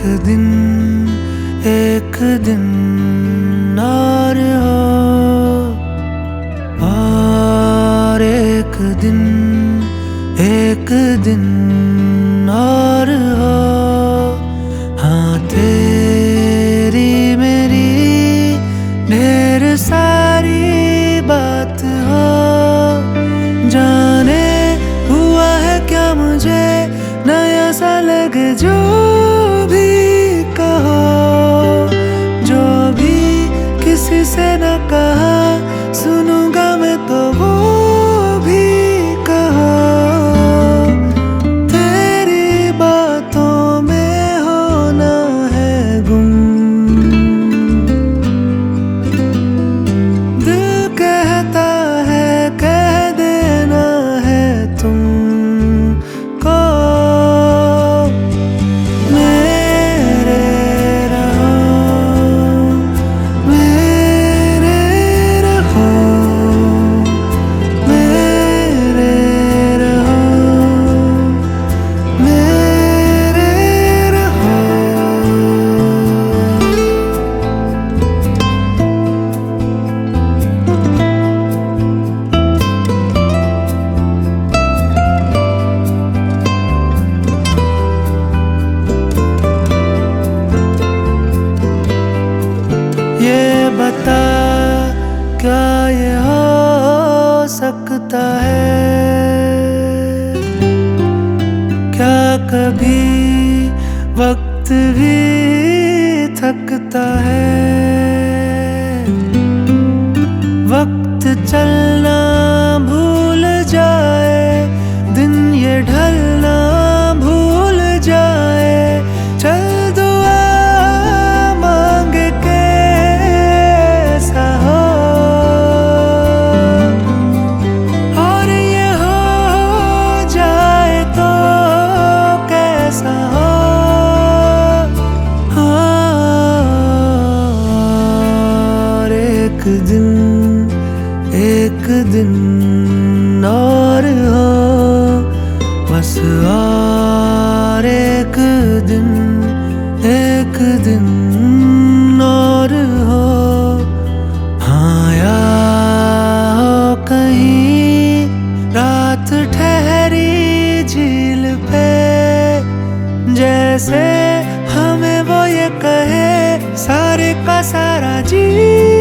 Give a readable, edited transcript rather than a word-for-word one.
दिन एक दिन और हो, और एक दिन और हो। हाँ तेरी मेरी ढेर सारी बात हो, जाने हुआ है क्या मुझे नया सा लगे जो भी कहो, जो भी किसी से न कहा सुनूंगा मैं तो वो भी कहो। तेरी बातों में होना है गुम, दिल कहता है कह देना है तुमको। ये बता क्या ये हो सकता है, क्या कभी वक्त भी थकता है। वक्त चलना भूल जाए, दिन ये ढलना भूल जाए, चल दुआ मांग के ऐसा हो, और ये हो जाए तो कैसा हो। और एक दिन और हो, बस और एक दिन और हो। हाँ या हो कहीं रात ठहरी झील पे, जैसे हमें वो ये कहे सारे का सारा जी